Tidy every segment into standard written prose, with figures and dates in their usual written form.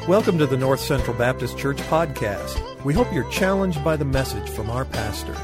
Welcome to the North Central Baptist Church podcast. We hope you're challenged by the message from our pastor.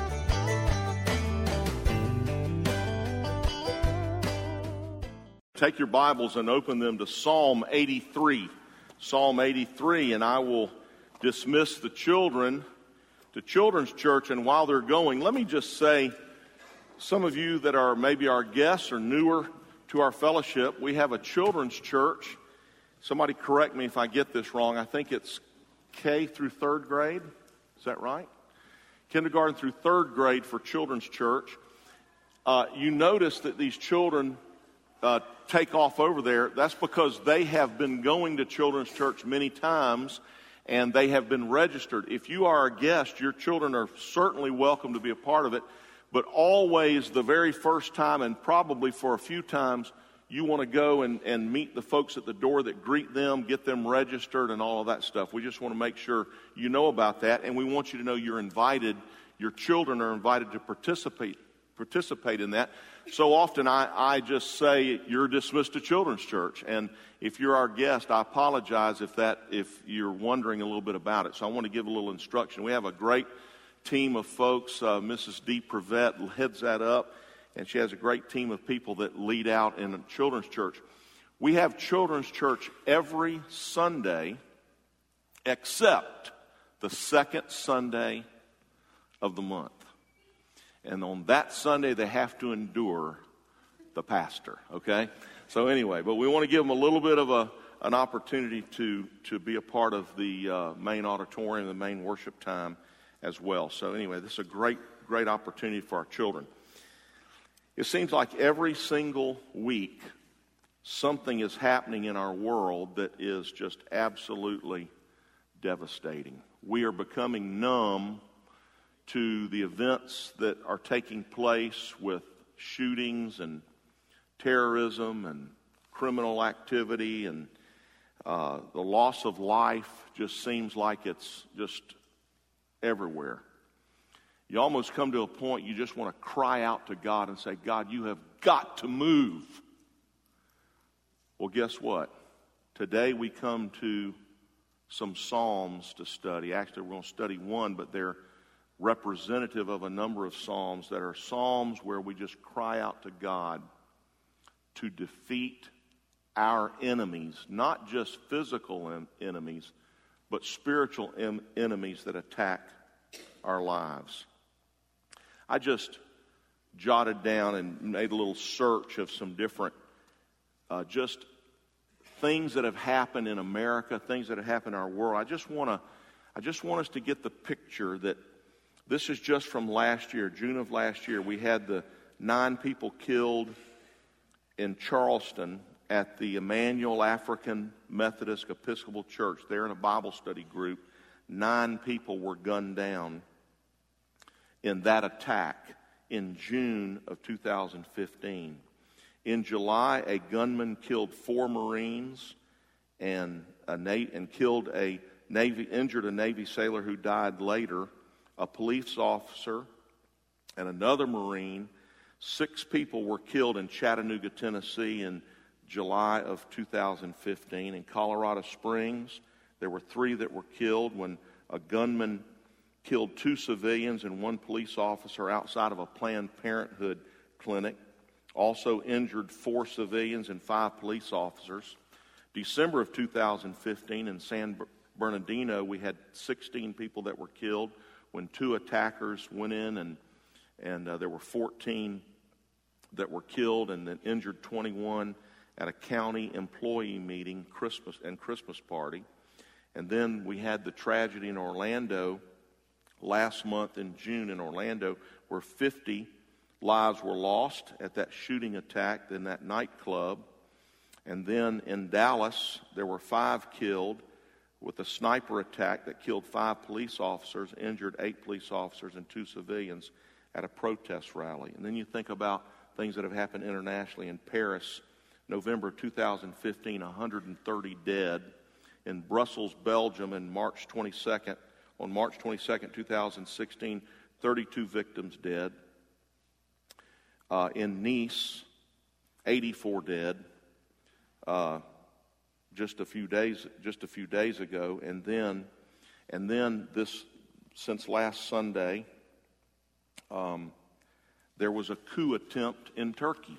Take your Bibles and open them to Psalm 83. Psalm 83, and I will dismiss the children to Children's Church. And while they're going, let me just say, some of you that are maybe our guests or newer to our fellowship, we have a children's church. Somebody correct me if I get this wrong. I think it's K through third grade. Is that right? Kindergarten through third grade for Children's Church. You notice that these children take off over there. That's because they have been going to Children's Church many times, and they have been registered. If you are a guest, your children are certainly welcome to be a part of it. But always the very first time, and probably for a few times, you want to go and meet the folks at the door that greet them, get them registered and all of that stuff. We just want to make sure you know about that, and we want you to know you're invited. Your children are invited to participate in that. So often I just say you're dismissed to Children's Church, and if you're our guest, I apologize if you're wondering a little bit about it. So I want to give a little instruction. We have a great team of folks. Mrs. D. Prevette heads that up. And she has a great team of people that lead out in a children's church. We have children's church every Sunday except the second Sunday of the month. And on that Sunday, they have to endure the pastor, okay? So anyway, but we want to give them a little bit of an opportunity to be a part of the main auditorium, the main worship time as well. So anyway, this is a great opportunity for our children. It seems like every single week something is happening in our world that is just absolutely devastating. We are becoming numb to the events that are taking place with shootings and terrorism and criminal activity, and the loss of life just seems like it's just everywhere. You almost come to a point you just want to cry out to God and say, God, you have got to move. Well, guess what? Today we come to some Psalms to study. Actually, we're going to study one, but they're representative of a number of Psalms that are Psalms where we just cry out to God to defeat our enemies, not just physical enemies, but spiritual enemies that attack our lives. I just jotted down and made a little search of some different just things that have happened in America, things that have happened in our world. I just want us to get the picture that this is just from last year, June of last year. We had the 9 people killed in Charleston at the Emmanuel African Methodist Episcopal Church. There in a Bible study group, 9 people were gunned down in that attack in June of 2015. In July, a gunman killed 4 Marines and injured a Navy sailor who died later, a police officer, and another Marine. 6 people were killed in Chattanooga, Tennessee in July of 2015. In Colorado Springs, there were 3 that were killed when a gunman killed 2 civilians and 1 police officer outside of a Planned Parenthood clinic. Also injured 4 civilians and 5 police officers. December of 2015 in San Bernardino, we had 16 people that were killed when 2 attackers went in, and there were 14 that were killed and then injured 21 at a county employee meeting, Christmas party. And then we had the tragedy in Orlando last month in June in Orlando, where 50 lives were lost at that shooting attack in that nightclub. And then in Dallas, there were 5 killed with a sniper attack that killed 5 police officers, injured 8 police officers and 2 civilians at a protest rally. And then you think about things that have happened internationally. In Paris, November 2015, 130 dead. In Brussels, Belgium, on March 22nd, 2016, 32 victims dead. In Nice, 84 dead. just a few days ago, and then this, since last Sunday, there was a coup attempt in Turkey.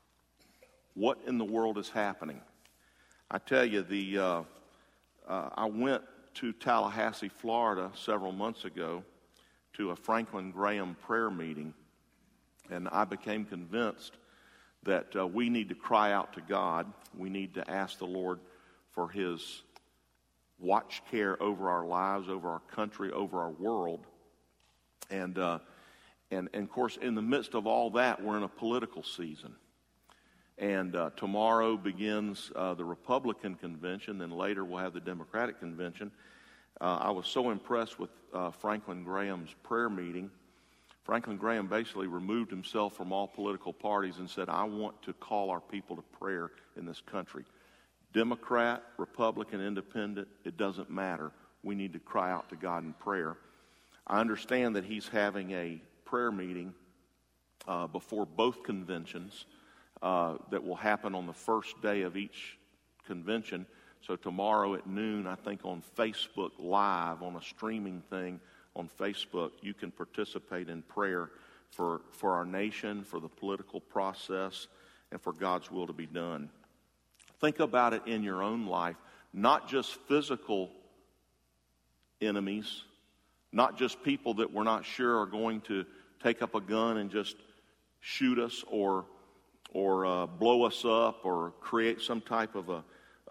What in the world is happening? I tell you, I went to Tallahassee, Florida, several months ago to a Franklin Graham prayer meeting, and I became convinced that we need to cry out to God. We need to ask the Lord for His watch care over our lives, over our country, over our world. And of course, in the midst of all that, we're in a political season. And tomorrow begins the Republican convention, then later we'll have the Democratic convention. I was so impressed with Franklin Graham's prayer meeting. Franklin Graham basically removed himself from all political parties and said, I want to call our people to prayer in this country. Democrat, Republican, Independent, it doesn't matter. We need to cry out to God in prayer. I understand that he's having a prayer meeting before both conventions that will happen on the first day of each convention. So tomorrow at noon, I think on Facebook Live, on a streaming thing on Facebook, you can participate in prayer for our nation, for the political process, and for God's will to be done. Think about it in your own life, not just physical enemies, not just people that we're not sure are going to take up a gun and just shoot us or blow us up or create some type of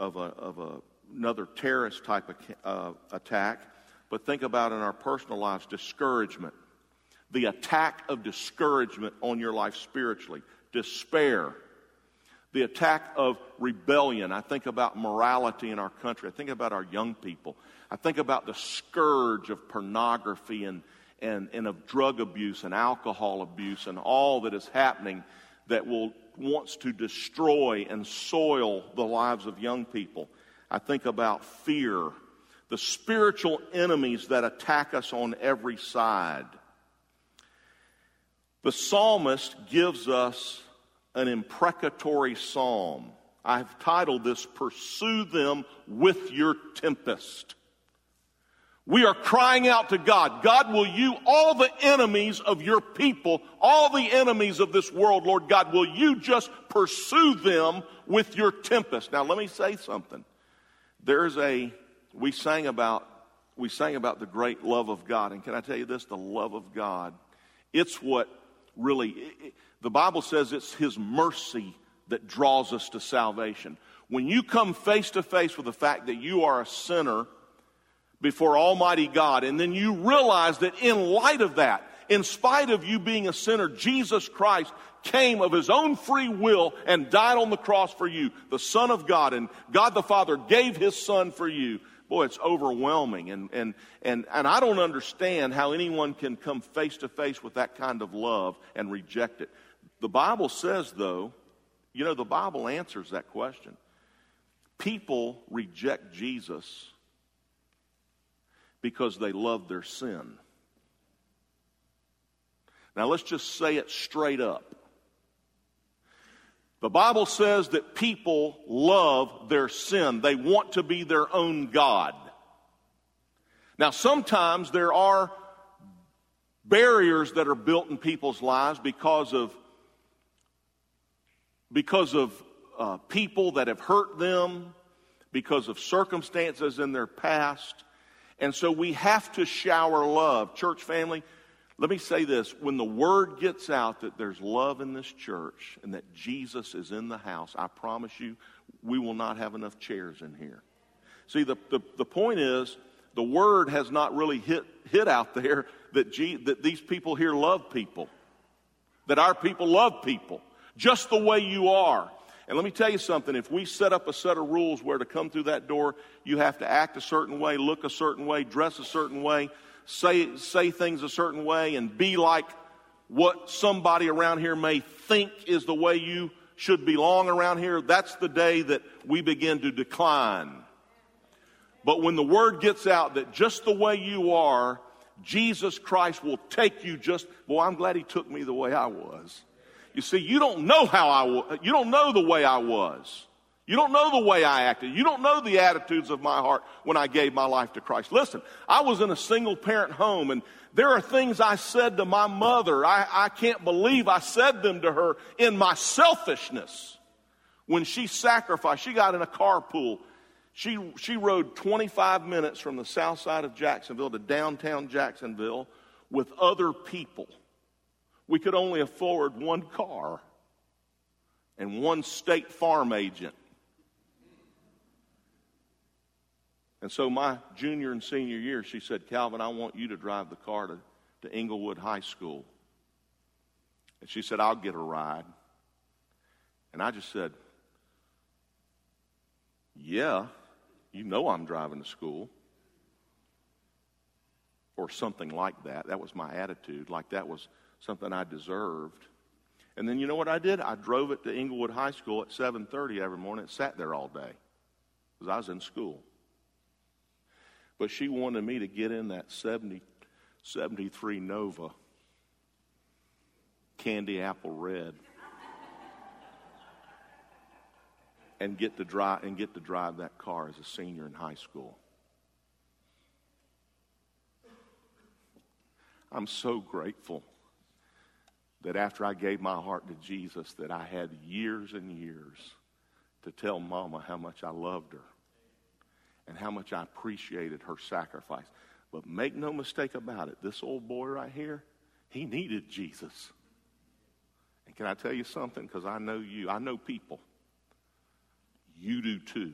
another terrorist type of attack. But think about in our personal lives, discouragement. The attack of discouragement on your life spiritually. Despair. The attack of rebellion. I think about morality in our country. I think about our young people. I think about the scourge of pornography and of drug abuse and alcohol abuse and all that is happening that wants to destroy and soil the lives of young people. I think about fear, the spiritual enemies that attack us on every side. The psalmist gives us an imprecatory psalm. I've titled this, Pursue Them with Your Tempest. We are crying out to God. God, will you, all the enemies of your people, all the enemies of this world, Lord God, will you just pursue them with your tempest? Now, let me say something. We sang about the great love of God. And can I tell you this? The love of God, it's what really, the Bible says it's His mercy that draws us to salvation. When you come face to face with the fact that you are a sinner before Almighty God, and then you realize that in light of that, in spite of you being a sinner, Jesus Christ came of His own free will and died on the cross for you, the Son of God, and God the Father gave His Son for you. Boy, it's overwhelming, and I don't understand how anyone can come face to face with that kind of love and reject it. The Bible says, though, the Bible answers that question. People reject Jesus because they love their sin. Now let's just say it straight up. The Bible says that people love their sin. They want to be their own God. Now sometimes there are barriers that are built in people's lives because of people that have hurt them, because of circumstances in their past. And so we have to shower love. Church family, let me say this. When the word gets out that there's love in this church and that Jesus is in the house, I promise you, we will not have enough chairs in here. See, the point is, the word has not really hit out there that these people here love people. That our people love people. Just the way you are. And let me tell you something, if we set up a set of rules where to come through that door, you have to act a certain way, look a certain way, dress a certain way, say things a certain way, and be like what somebody around here may think is the way you should belong around here, that's the day that we begin to decline. But when the word gets out that just the way you are, Jesus Christ will take you I'm glad He took me the way I was. You see, you don't know you don't know the way I was. You don't know the way I acted. You don't know the attitudes of my heart when I gave my life to Christ. Listen, I was in a single-parent home, and there are things I said to my mother. I can't believe I said them to her in my selfishness. When she sacrificed, she got in a carpool. She rode 25 minutes from the south side of Jacksonville to downtown Jacksonville with other people. We could only afford one car and one State Farm agent. And so my junior and senior year, she said, Calvin, I want you to drive the car to Inglewood High School. And she said, I'll get a ride. And I just said, yeah, you know I'm driving to school. Or something like that. That was my attitude, like that was something I deserved. And then you know what I did? I drove it to Inglewood High School at 7:30 every morning and sat there all day because I was in school. But she wanted me to get in that 73 Nova, candy apple red, and get to drive that car as a senior in high school. I'm so grateful that after I gave my heart to Jesus, that I had years and years to tell Mama how much I loved her and how much I appreciated her sacrifice. But make no mistake about it, this old boy right here, he needed Jesus. And can I tell you something? Because I know you. I know people. You do too.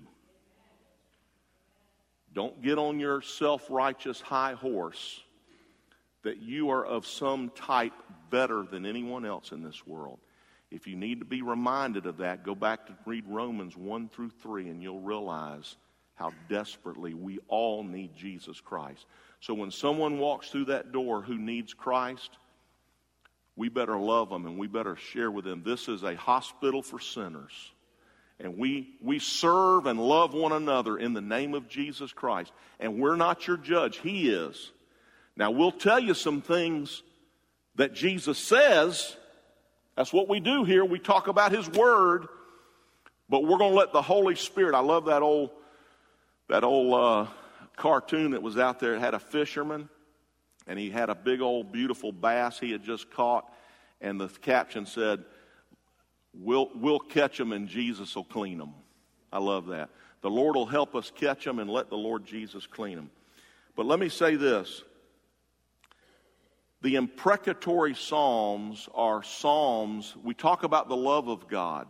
Don't get on your self-righteous high horse that you are of some type better than anyone else in this world. If you need to be reminded of that, go back to read Romans 1-3, and you'll realize how desperately we all need Jesus Christ. So when someone walks through that door who needs Christ, we better love them and we better share with them. This is a hospital for sinners. And we serve and love one another in the name of Jesus Christ. And we're not your judge. He is. Now, we'll tell you some things that Jesus says. That's what we do here. We talk about His Word. But we're going to let the Holy Spirit. I love that old cartoon that was out there. It had a fisherman, and he had a big old beautiful bass he had just caught. And the caption said, We'll catch them and Jesus will clean them. I love that. The Lord will help us catch them and let the Lord Jesus clean them. But let me say this. The imprecatory psalms are psalms. We talk about the love of God.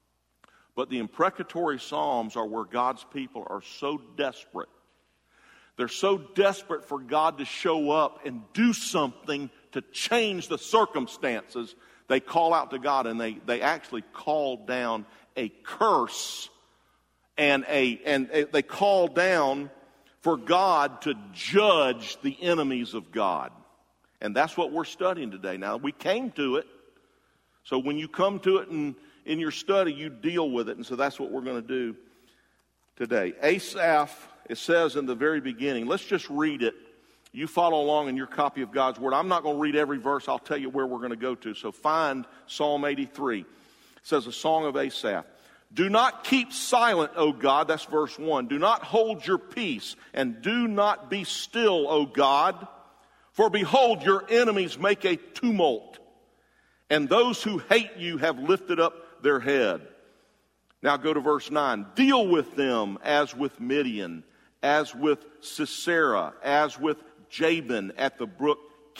But the imprecatory psalms are where God's people are so desperate. They're so desperate for God to show up and do something to change the circumstances. They call out to God, and they actually call down a curse and they call down for God to judge the enemies of God. And that's what we're studying today. Now, we came to it. So when you come to it in your study, you deal with it. And so that's what we're going to do today. Asaph, it says in the very beginning, let's just read it. You follow along in your copy of God's Word. I'm not going to read every verse. I'll tell you where we're going to go to. So find Psalm 83. It says, a song of Asaph. Do not keep silent, O God. That's verse 1. Do not hold your peace, and do not be still, O God. For behold, your enemies make a tumult, and those who hate you have lifted up their head. Now go to verse 9. Deal with them as with Midian, as with Sisera, as with Jabin at the brook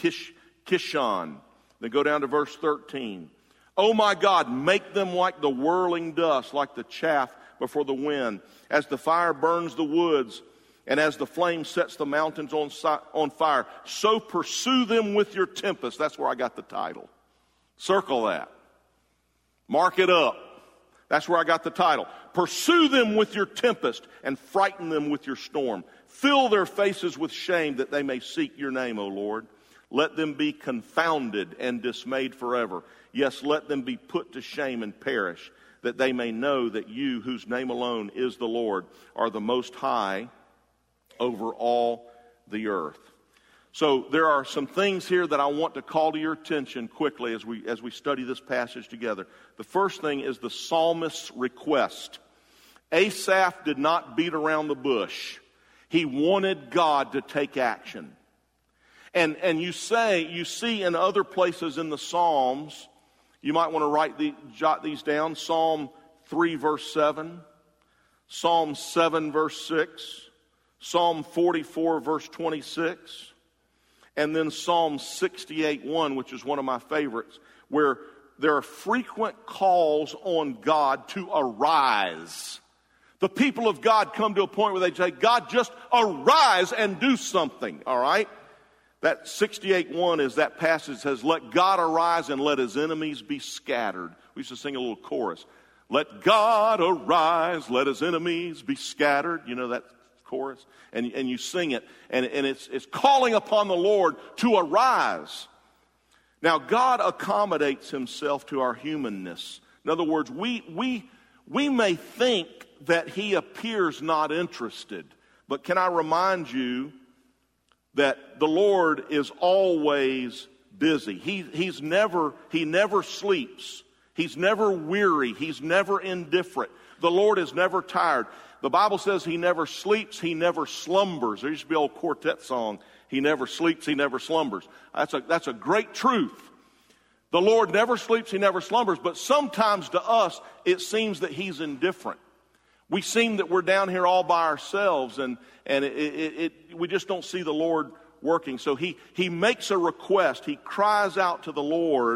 Kishon. Then go down to verse 13. Oh my God, make them like the whirling dust, like the chaff before the wind, as the fire burns the woods, and as the flame sets the mountains on fire, so pursue them with your tempest. That's where I got the title. Circle that. Mark it up. That's where I got the title. Pursue them with your tempest and frighten them with your storm. Fill their faces with shame that they may seek your name, O Lord. Let them be confounded and dismayed forever. Yes, let them be put to shame and perish, that they may know that you, whose name alone is the Lord, are the most high over all the earth. So there are some things here that I want to call to your attention quickly as we study this passage together. The first thing is the psalmist's request. Asaph did not beat around the bush. He wanted God to take action. And you see in other places in the Psalms, you might want to jot these down. Psalm 3 verse 7, Psalm 7 verse 6, Psalm 44 verse 26, and then Psalm 68:1, which is one of my favorites, where there are frequent calls on God to arise. The people of God come to a point where they say, God, just arise and do something, all right? That 68:1 is that passage that says, let God arise and let his enemies be scattered. We used to sing a little chorus. Let God arise, let his enemies be scattered. You know that chorus? And you sing it, and it's calling upon the Lord to arise. Now, God accommodates himself to our humanness. In other words, we may think that he appears not interested, but can I remind you that the Lord is always busy. He never sleeps. He's never weary. He's never indifferent. The Lord is never tired. The Bible says he never sleeps, he never slumbers. There used to be an old quartet song, he never sleeps, he never slumbers. That's a great truth. The Lord never sleeps, he never slumbers, but sometimes to us it seems that he's indifferent. We seem that we're down here all by ourselves, and we just don't see the Lord working. So he makes a request. He cries out to the Lord,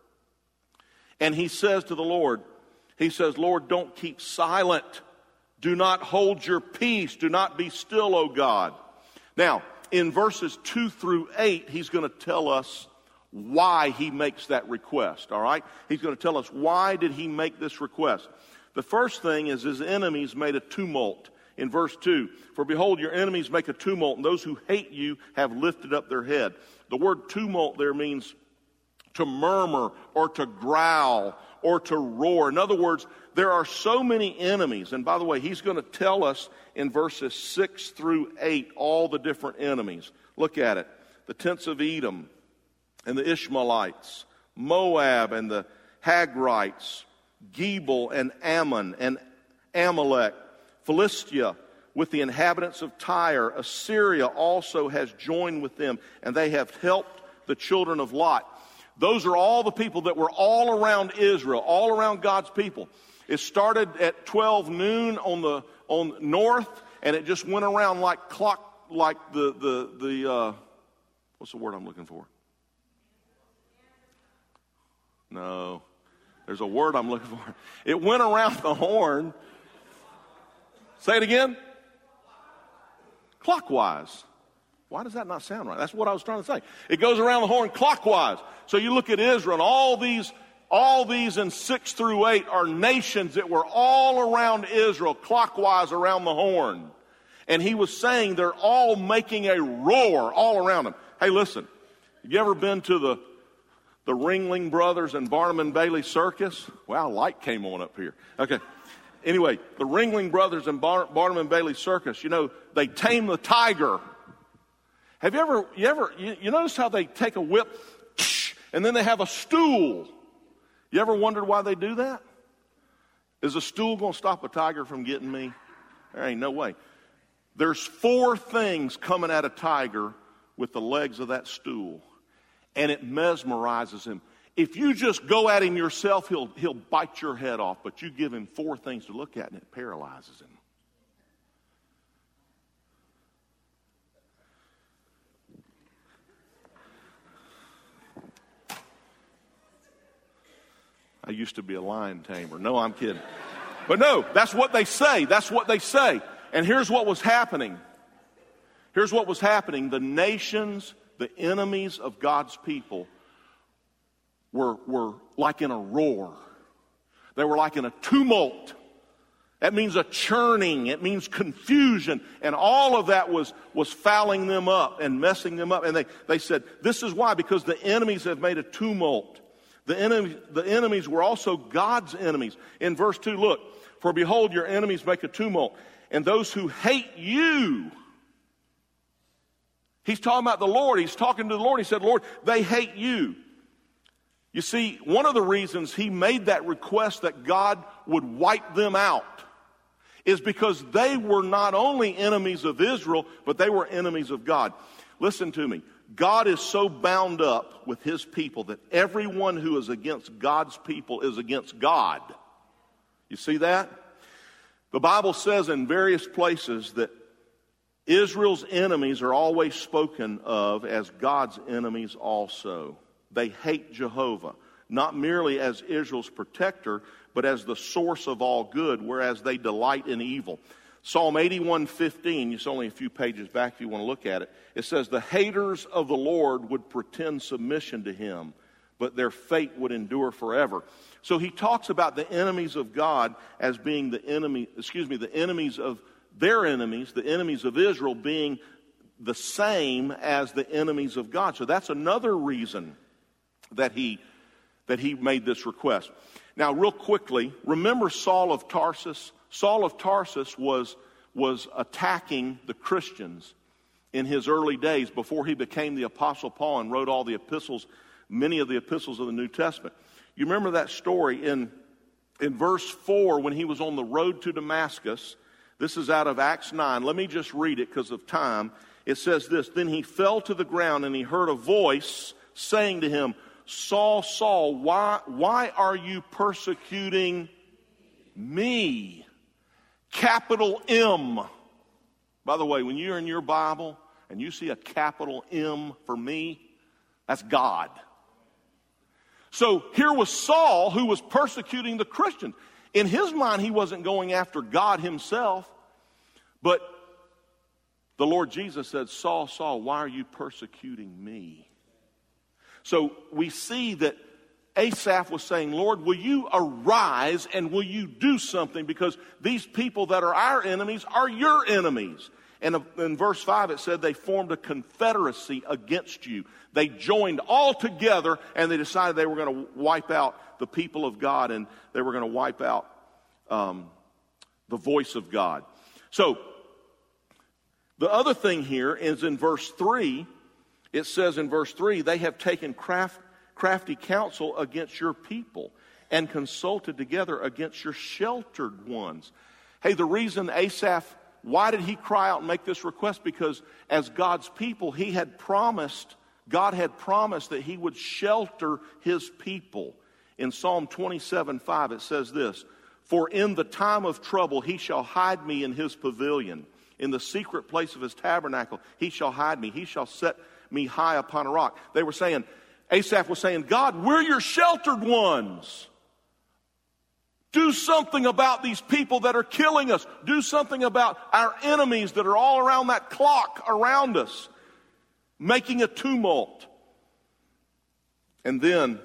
and he says to the Lord, he says, Lord, don't keep silent. Do not hold your peace. Do not be still, O God. Now, in verses 2 through 8, he's going to tell us why he makes that request, all right? He's going to tell us why did he make this request. The first thing is his enemies made a tumult. In verse 2, for behold, your enemies make a tumult, and those who hate you have lifted up their head. The word tumult there means to murmur or to growl or to roar. In other words, there are so many enemies. And by the way, he's going to tell us in verses 6 through 8 all the different enemies. Look at it. The tents of Edom and the Ishmaelites, Moab and the Hagrites, Gebal and Ammon and Amalek, Philistia with the inhabitants of Tyre. Assyria also has joined with them, and they have helped the children of Lot. Those are all the people that were all around Israel, all around God's people. It started at 12 noon on north, and it just went around like the what's the word I'm looking for? No, there's a word I'm looking for. It went around the horn. Say it again. Clockwise. Why does that not sound right? That's what I was trying to say. It goes around the horn clockwise. So you look at Israel, and all these in 6 through 8 are nations that were all around Israel, clockwise around the horn. And he was saying they're all making a roar all around them. Hey, listen, have you ever been to the Ringling Brothers and Barnum and Bailey Circus? Wow, light came on up here. Okay. Anyway, the Ringling Brothers and Barnum and Bailey Circus, you know, they tame the tiger. Have you notice how they take a whip and then they have a stool? You ever wondered why they do that? Is a stool going to stop a tiger from getting me? There ain't no way. There's 4 things coming at a tiger with the legs of that stool, and it mesmerizes him. If you just go at him yourself, he'll bite your head off, but you give him 4 things to look at, and it paralyzes him. I used to be a lion tamer. No, I'm kidding. But no, that's what they say. That's what they say. And here's what was happening. Here's what was happening. The nations, the enemies of God's people, were like in a roar. They were like in a tumult. That means a churning. It means confusion. And all of that was fouling them up and messing them up. And they said, this is why, because the enemies have made a tumult. The enemies were also God's enemies. In verse 2, look, for behold, your enemies make a tumult, and those who hate you. He's talking about the Lord. He's talking to the Lord. He said, Lord, they hate you. You see, one of the reasons he made that request that God would wipe them out is because they were not only enemies of Israel, but they were enemies of God. Listen to me. God is so bound up with his people that everyone who is against God's people is against God. You see that? The Bible says in various places that Israel's enemies are always spoken of as God's enemies also. They hate Jehovah, not merely as Israel's protector, but as the source of all good, whereas they delight in evil. Psalm 81:15, it's only a few pages back if you want to look at it. It says, the haters of the Lord would pretend submission to him, but their fate would endure forever. So he talks about the enemies of God as being the enemies of their enemies, the enemies of Israel being the same as the enemies of God. So that's another reason that he made this request. Now, real quickly, remember Saul of Tarsus? Saul of Tarsus was attacking the Christians in his early days before he became the Apostle Paul and wrote all the epistles, many of the epistles of the New Testament. You remember that story in verse 4 when he was on the road to Damascus. This is out of Acts 9. Let me just read it because of time. It says this, then he fell to the ground and he heard a voice saying to him, Saul, Saul, why are you persecuting me? Capital M. By the way, when you're in your Bible and you see a capital M for me, that's God. So here was Saul who was persecuting the Christians. In his mind, he wasn't going after God himself, but the Lord Jesus said, Saul, Saul, why are you persecuting me? So we see that Asaph was saying, Lord, will you arise and will you do something? Because these people that are our enemies are your enemies. And in verse 5 it said they formed a confederacy against you. They joined all together and they decided they were going to wipe out the people of God and they were going to wipe out the voice of God. So the other thing here is in verse 3. It says in verse 3, they have taken crafty counsel against your people and consulted together against your sheltered ones. Hey, the reason Asaph, why did he cry out and make this request? Because as God's people, God had promised that he would shelter his people. In Psalm 27:5, it says this, for in the time of trouble he shall hide me in his pavilion. In the secret place of his tabernacle he shall hide me. He shall set me high upon a rock. They were saying, Asaph was saying, God, we're your sheltered ones. Do something about these people that are killing us. Do something about our enemies that are all around that clock around us, making a tumult. And then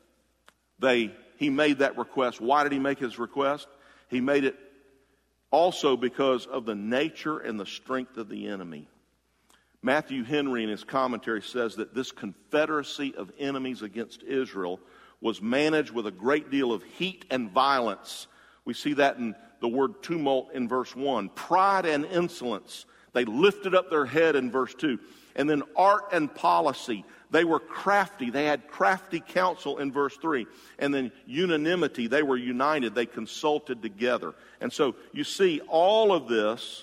he made that request. Why did he make his request? He made it also because of the nature and the strength of the enemy. Matthew Henry in his commentary says that this confederacy of enemies against Israel was managed with a great deal of heat and violence. We see that in the word tumult in verse 1. Pride and insolence. They lifted up their head in verse 2. And then art and policy. They were crafty. They had crafty counsel in verse 3. And then unanimity. They were united. They consulted together. And so you see all of this.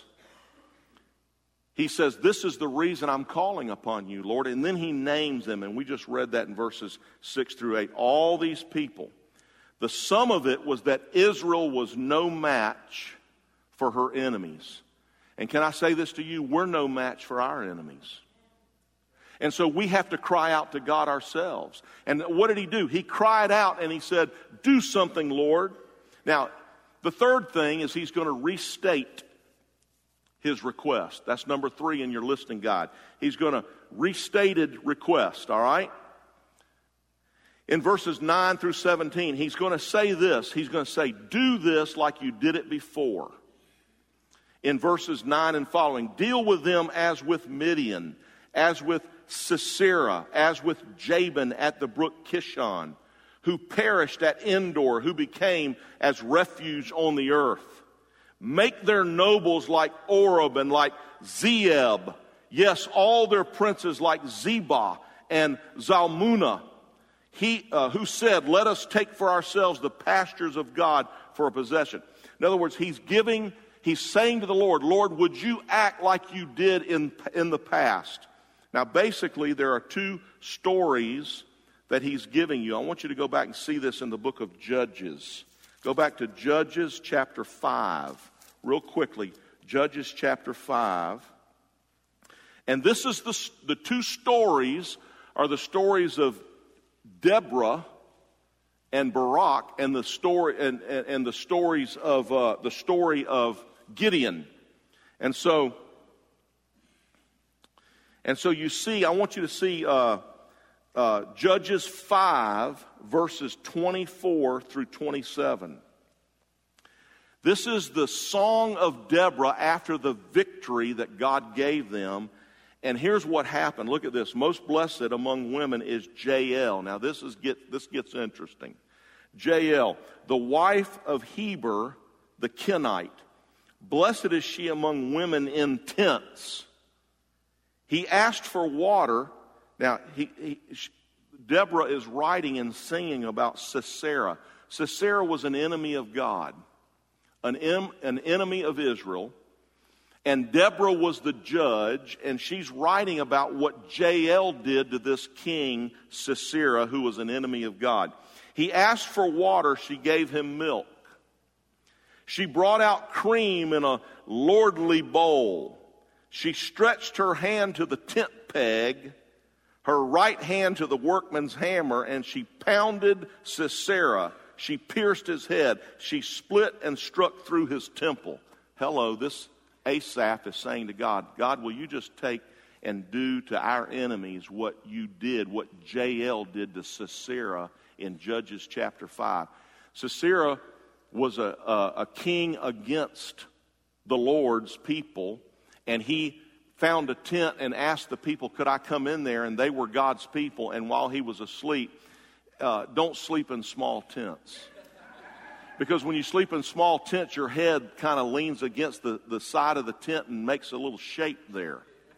He says, this is the reason I'm calling upon you, Lord. And then he names them, and we just read that in verses 6 through 8. All these people. The sum of it was that Israel was no match for her enemies. And can I say this to you? We're no match for our enemies. And so we have to cry out to God ourselves. And what did he do? He cried out and he said, do something, Lord. Now, the third thing is he's going to restate his request. That's number 3 in your listening guide. He's going to restated request, all right? In verses 9 through 17, he's going to say this. He's going to say, do this like you did it before. In verses 9 and following, deal with them as with Midian, as with Sisera, as with Jabin at the brook Kishon, who perished at Endor, who became as refuge on the earth. Make their nobles like Oreb and like Zeeb. Yes, all their princes like Zebah and Zalmunna. Who said, let us take for ourselves the pastures of God for a possession. In other words, he's giving he's saying to the Lord, Lord, would you act like you did in the past? Now, basically, there are two stories that he's giving you. I want you to go back and see this in the book of Judges. Go back to Judges chapter 5, real quickly. Judges chapter 5. And this is the two stories are the stories of Deborah and Barak, and the story and the stories of the story of Gideon. And so you see, I want you to see Judges 5 verses 24 through 27. This is the song of Deborah after the victory that God gave them. And here's what happened. Look at this. Most blessed among women is Jael. Now this gets interesting. Jael, the wife of Heber the Kenite. Blessed is she among women in tents. He asked for water. Now, Deborah is writing and singing about Sisera. Sisera was an enemy of God, an enemy of Israel. And Deborah was the judge, and she's writing about what Jael did to this king, Sisera, who was an enemy of God. He asked for water, she gave him milk. She brought out cream in a lordly bowl. She stretched her hand to the tent peg, her right hand to the workman's hammer, and she pounded Sisera. She pierced his head. She split and struck through his temple. Hello, this Asaph is saying to God, God, will you just take and do to our enemies what you did, what Jael did to Sisera in Judges chapter 5. Sisera was a king against the Lord's people, and he found a tent and asked the people, could I come in there? And they were God's people, and while he was asleep, don't sleep in small tents. Because when you sleep in small tents, your head kind of leans against the side of the tent and makes a little shape there.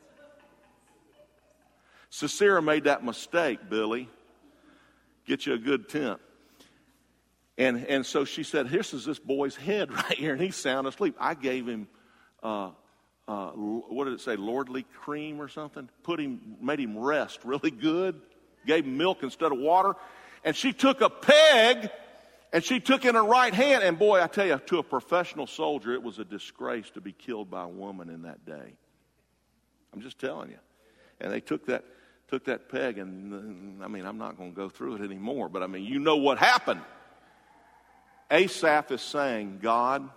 Sisera made that mistake, Billy. Get you a good tent. And so she said, this is this boy's head right here, and he's sound asleep. I gave him, what did it say, lordly cream or something? Made him rest really good. Gave him milk instead of water. And she took a peg, and she took in her right hand. And boy, I tell you, to a professional soldier, it was a disgrace to be killed by a woman in that day. I'm just telling you. And they took that peg, and I mean, I'm not going to go through it anymore, but I mean, you know what happened. Asaph is saying, God,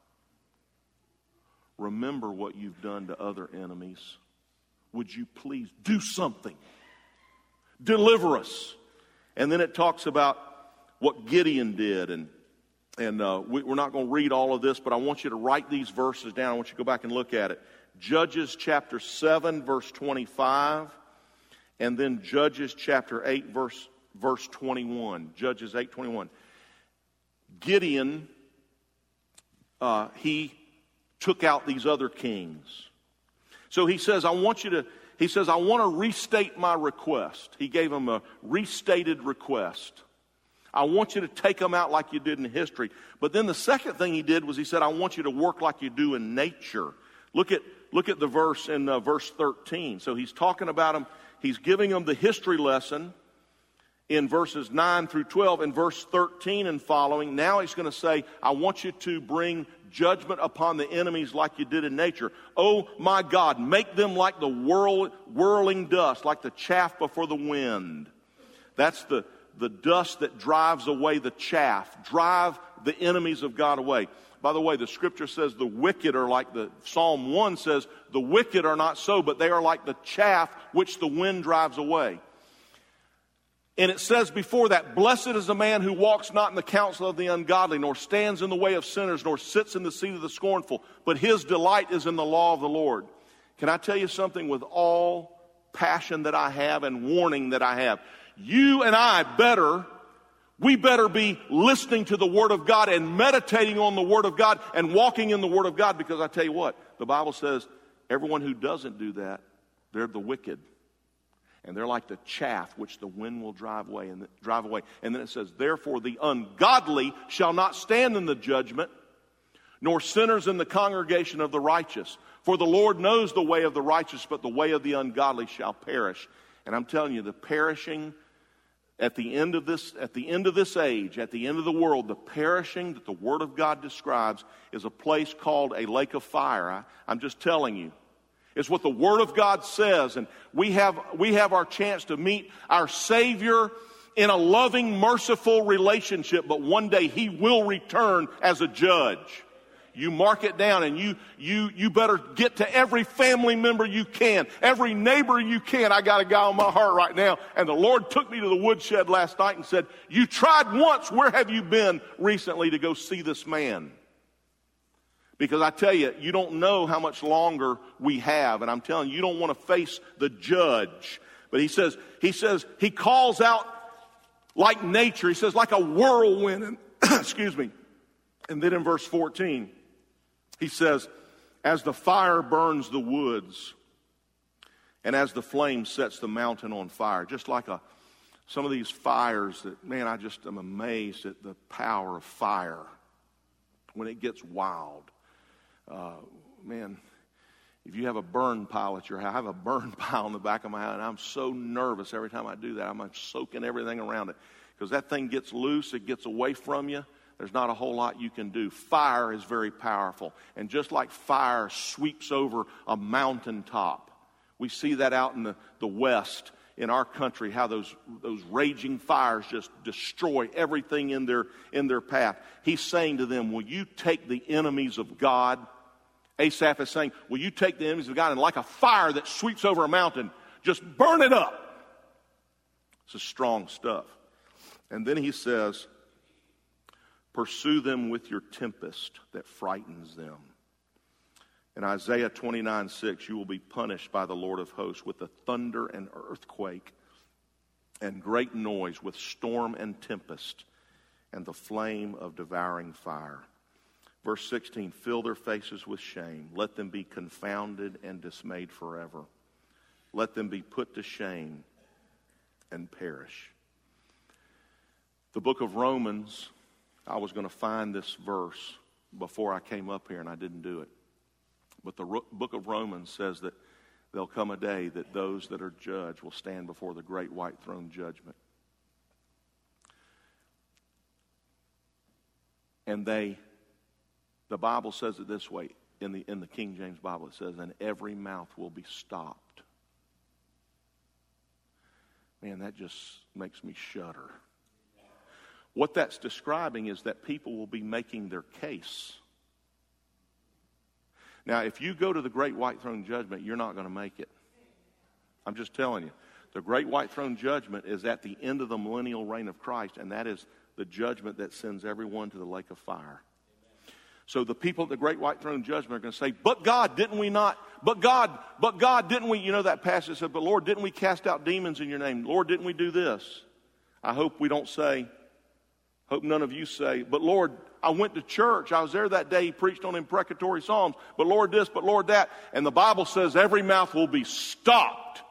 remember what you've done to other enemies. Would you please do something? Deliver us. And then it talks about what Gideon did, and we're not going to read all of this, but I want you to write these verses down. I want you to go back and look at it. Judges chapter 7, verse 25, and then Judges chapter 8, verse 21. Judges 8:21. Gideon, he took out these other kings. So he says, I want to restate my request. He gave him a restated request. I want you to take them out like you did in history. But then the second thing he did was he said, I want you to work like you do in nature. Look at the verse in verse 13. So he's talking about them. He's giving them the history lesson in verses 9 through 12. In verse 13 and following, now he's going to say, I want you to bring judgment upon the enemies like you did in nature. Oh, my God, make them like the whirling dust, like the chaff before the wind. That's the dust that drives away the chaff. Drive the enemies of God away. By the way, the scripture says the wicked are like Psalm 1 says, the wicked are not so, but they are like the chaff which the wind drives away. And it says before that, blessed is the man who walks not in the counsel of the ungodly, nor stands in the way of sinners, nor sits in the seat of the scornful, but his delight is in the law of the Lord. Can I tell you something with all passion that I have and warning that I have? You and I we better be listening to the Word of God and meditating on the Word of God and walking in the Word of God, because I tell you what, the Bible says everyone who doesn't do that, they're the wicked. And they're like the chaff which the wind will drive away. And then it says, therefore the ungodly shall not stand in the judgment, nor sinners in the congregation of the righteous. For the Lord knows the way of the righteous, but the way of the ungodly shall perish. And I'm telling you, the perishing at the end of this age, at the end of the world, the perishing that the Word of God describes is a place called a lake of fire. I'm just telling you. It's what the Word of God says, and we have our chance to meet our Savior in a loving, merciful relationship, but one day He will return as a judge. You mark it down, and you better get to every family member you can, every neighbor you can. I got a guy on my heart right now, and the Lord took me to the woodshed last night and said, "You tried once, where have you been recently to go see this man?" Because I tell you, you don't know how much longer we have, and I'm telling you, you don't want to face the judge. But he says, he calls out like nature. He says, like a whirlwind, and excuse me. And then in verse 14, he says, as the fire burns the woods, and as the flame sets the mountain on fire. Just like some of these fires that, man, I just am amazed at the power of fire when it gets wild. Man, if you have a burn pile at your house, I have a burn pile in the back of my house, and I'm so nervous every time I do that. I'm soaking everything around it. Because that thing gets loose, it gets away from you. There's not a whole lot you can do. Fire is very powerful. And just like fire sweeps over a mountaintop, we see that out in the West in our country, how those raging fires just destroy everything in their path. He's saying to them, will you take the enemies of God? Asaph is saying, will you take the enemies of God, and like a fire that sweeps over a mountain, just burn it up? It's strong stuff. And then he says, pursue them with your tempest that frightens them. In Isaiah 29:6, you will be punished by the Lord of hosts with the thunder and earthquake and great noise, with storm and tempest and the flame of devouring fire. Verse 16, fill their faces with shame. Let them be confounded and dismayed forever. Let them be put to shame and perish. The book of Romans, I was going to find this verse before I came up here, and I didn't do it. But the book of Romans says that there'll come a day that those that are judged will stand before the great white throne judgment. And the Bible says it this way, in the King James Bible, it says, and every mouth will be stopped. Man, that just makes me shudder. What that's describing is that people will be making their case. Now, if you go to the great white throne judgment, you're not going to make it. I'm just telling you. The great white throne judgment is at the end of the millennial reign of Christ, and that is the judgment that sends everyone to the lake of fire. So the people at the great white throne judgment are going to say, but God, didn't we not? But God, didn't we? You know that passage said, but Lord, didn't we cast out demons in your name? Lord, didn't we do this? I hope we don't say, hope none of you say, but Lord, I went to church. I was there that day. He preached on imprecatory psalms. But Lord this, but Lord that. And the Bible says every mouth will be stopped.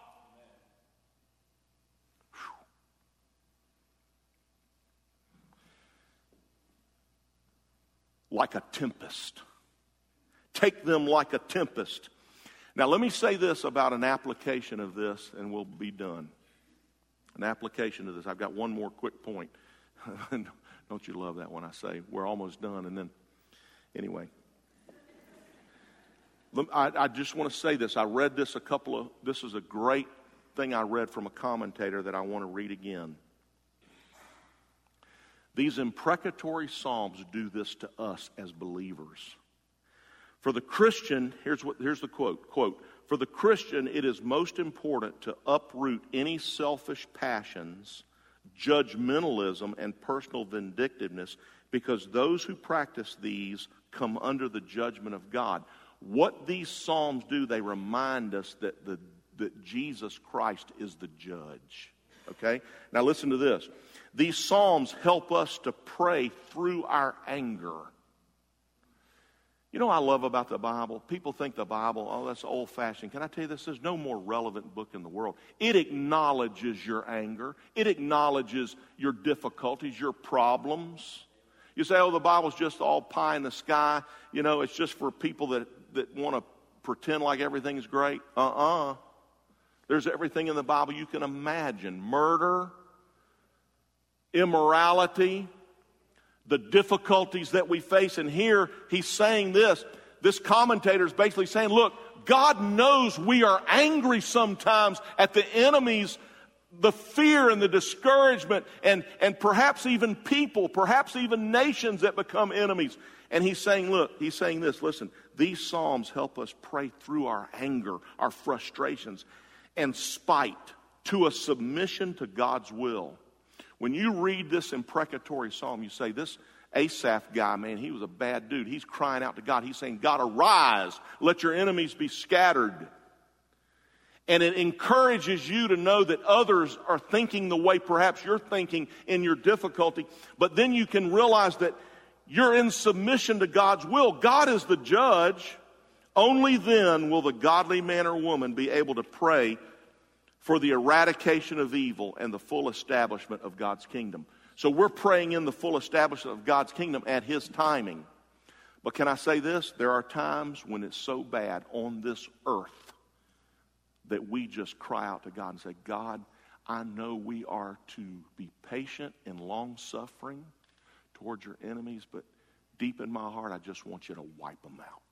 Like a tempest. Take them like a tempest. Now let me say this about an application of this, and we'll be done. An application of this. I've got one more quick point. Don't you love that when I say we're almost done? And then, anyway. I just want to say this. I read this this is a great thing I read from a commentator that I want to read again. These imprecatory psalms do this to us as believers. For the Christian, here's the quote, for the Christian, it is most important to uproot any selfish passions, judgmentalism, and personal vindictiveness, because those who practice these come under the judgment of God. What these psalms do, they remind us that Jesus Christ is the judge. Okay? Now listen to this. These psalms help us to pray through our anger. You know what I love about the Bible? People think the Bible, oh, that's old-fashioned. Can I tell you this? There's no more relevant book in the world. It acknowledges your anger. It acknowledges your difficulties, your problems. You say, oh, the Bible's just all pie in the sky. You know, it's just for people that want to pretend like everything's great. There's everything in the Bible you can imagine. Murder, immorality, the difficulties that we face. And here he's saying this. This commentator is basically saying, look, God knows we are angry sometimes at the enemies, the fear and the discouragement, and perhaps even people, perhaps even nations that become enemies. And he's saying, look, he's saying this, listen, these Psalms help us pray through our anger, our frustrations, and spite to a submission to God's will. When you read this imprecatory psalm, you say, this Asaph guy, man, he was a bad dude. He's crying out to God. He's saying, God, arise. Let your enemies be scattered. And it encourages you to know that others are thinking the way perhaps you're thinking in your difficulty. But then you can realize that you're in submission to God's will. God is the judge. Only then will the godly man or woman be able to pray for the eradication of evil and the full establishment of God's kingdom. So we're praying in the full establishment of God's kingdom at His timing. But can I say this? There are times when it's so bad on this earth that we just cry out to God and say, God, I know we are to be patient and long-suffering towards your enemies, but deep in my heart, I just want you to wipe them out.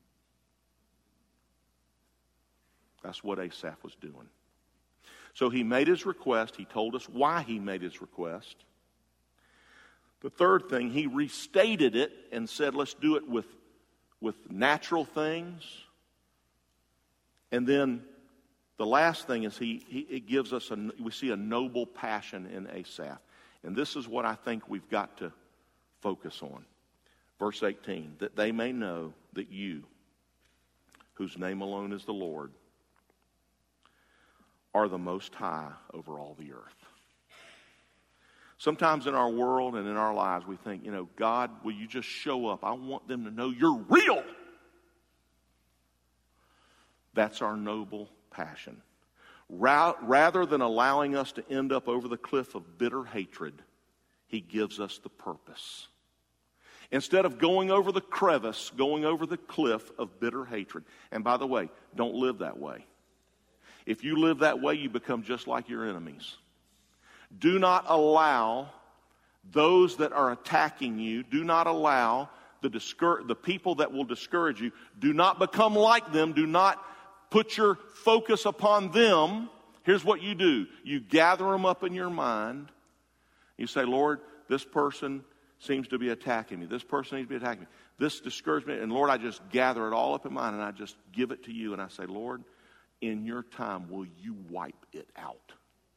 That's what Asaph was doing. So he made his request. He told us why he made his request. The third thing, he restated it and said, let's do it with natural things. And then the last thing is it gives us, we see a noble passion in Asaph. And this is what I think we've got to focus on. Verse 18, that they may know that you, whose name alone is the Lord, are the Most High over all the earth. Sometimes in our world and in our lives we think, God, will you just show up? I want them to know you're real. That's our noble passion. Rather than allowing us to end up over the cliff of bitter hatred, He gives us the purpose. Instead of going over the crevice, going over the cliff of bitter hatred. And by the way, don't live that way. If you live that way, you become just like your enemies. Do not allow those that are attacking you, do not allow the people that will discourage you, do not become like them, do not put your focus upon them. Here's what you do. You gather them up in your mind. You say, Lord, this person seems to be attacking me. This person needs to be attacking me. This discouragement, and Lord, I just gather it all up in mind and I just give it to you and I say, Lord, in your time, will you wipe it out?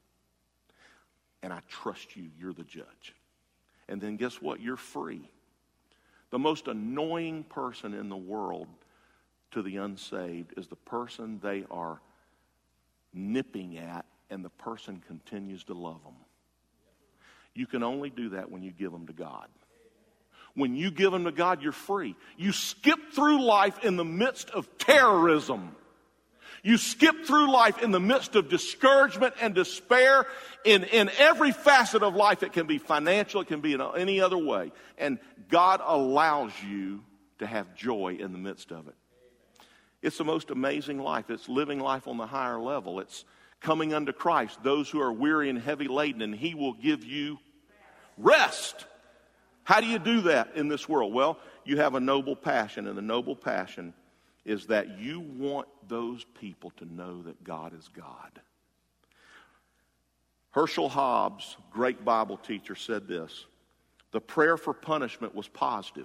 And I trust you. You're the judge. And then guess what? You're free. The most annoying person in the world to the unsaved is the person they are nipping at, and the person continues to love them. You can only do that when you give them to God. When you give them to God, you're free. You skip through life in the midst of terrorism. You skip through life in the midst of discouragement and despair in every facet of life. It can be financial, it can be in any other way. And God allows you to have joy in the midst of it. It's the most amazing life. It's living life on the higher level. It's coming unto Christ, those who are weary and heavy laden, and He will give you rest. How do you do that in this world? Well, you have a noble passion, and the noble passion is that you want those people to know that God is God. Herschel Hobbs, great Bible teacher, said this: the prayer for punishment was positive.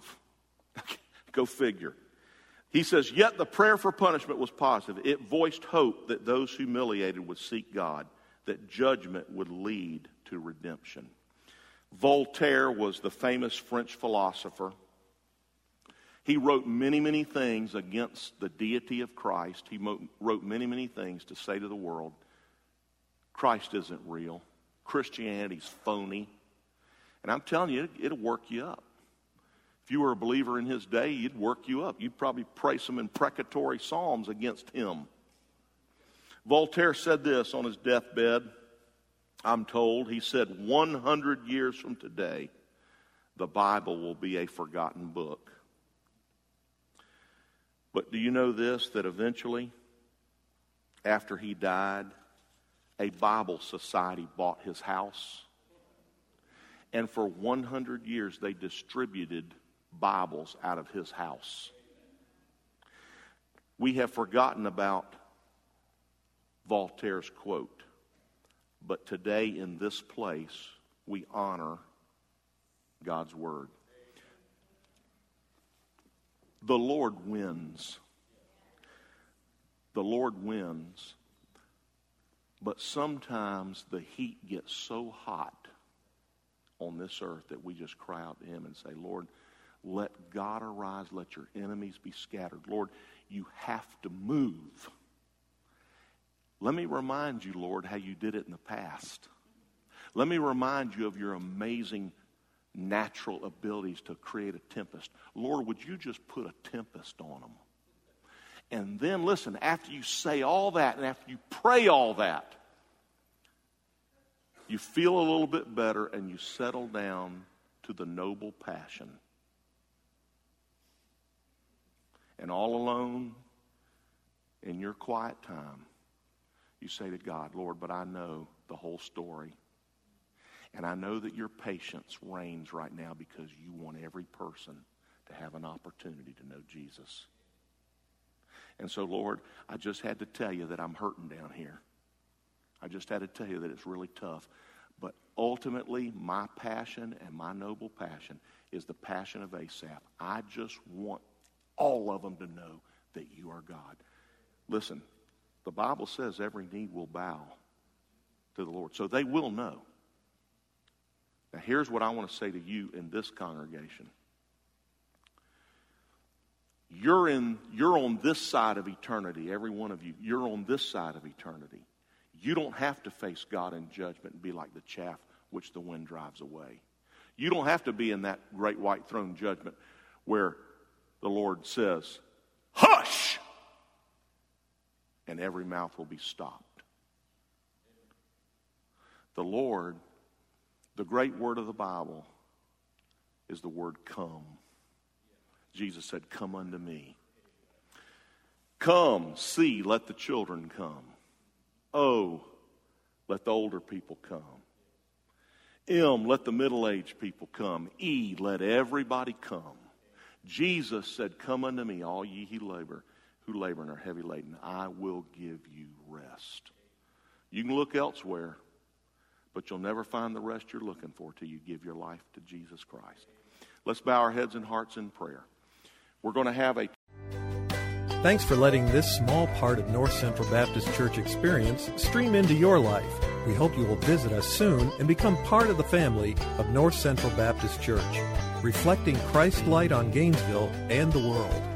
Go figure. He says, yet the prayer for punishment was positive. It voiced hope that those humiliated would seek God, that judgment would lead to redemption. Voltaire was the famous French philosopher. He wrote many, many things against the deity of Christ. He wrote many, many things to say to the world, Christ isn't real. Christianity's phony. And I'm telling you, it'll work you up. If you were a believer in his day, it'd work you up. You'd probably pray some imprecatory psalms against him. Voltaire said this on his deathbed, I'm told. He said, 100 years from today, the Bible will be a forgotten book. But do you know this, that eventually, after he died, a Bible society bought his house? And for 100 years, they distributed Bibles out of his house. We have forgotten about Voltaire's quote, but today in this place, we honor God's Word. The Lord wins. The Lord wins. But sometimes the heat gets so hot on this earth that we just cry out to Him and say, Lord, let God arise, let your enemies be scattered. Lord, you have to move. Let me remind you, Lord, how you did it in the past. Let me remind you of your amazing natural abilities to create a tempest. Lord, would you just put a tempest on them? And then, listen, after you say all that and after you pray all that, you feel a little bit better and you settle down to the noble passion. And all alone, in your quiet time, you say to God, Lord, but I know the whole story. And I know that your patience reigns right now because you want every person to have an opportunity to know Jesus. And so, Lord, I just had to tell you that I'm hurting down here. I just had to tell you that it's really tough. But ultimately, my passion and my noble passion is the passion of Asaph. I just want all of them to know that you are God. Listen, the Bible says every knee will bow to the Lord. So they will know. Now, here's what I want to say to you in this congregation. You're on this side of eternity, every one of you. You're on this side of eternity. You don't have to face God in judgment and be like the chaff which the wind drives away. You don't have to be in that great white throne judgment where the Lord says, hush! And every mouth will be stopped. The Lord, the great word of the Bible, is the word come. Jesus said, come unto me. Come, see, let the children come. Oh, let the older people come. Let the middle-aged people come. Let everybody come. Jesus said, come unto me, all ye who labor and are heavy laden. I will give you rest. You can look elsewhere, but you'll never find the rest you're looking for till you give your life to Jesus Christ. Let's bow our heads and hearts in prayer. We're going to have a... Thanks for letting this small part of North Central Baptist Church experience stream into your life. We hope you will visit us soon and become part of the family of North Central Baptist Church, reflecting Christ's light on Gainesville and the world.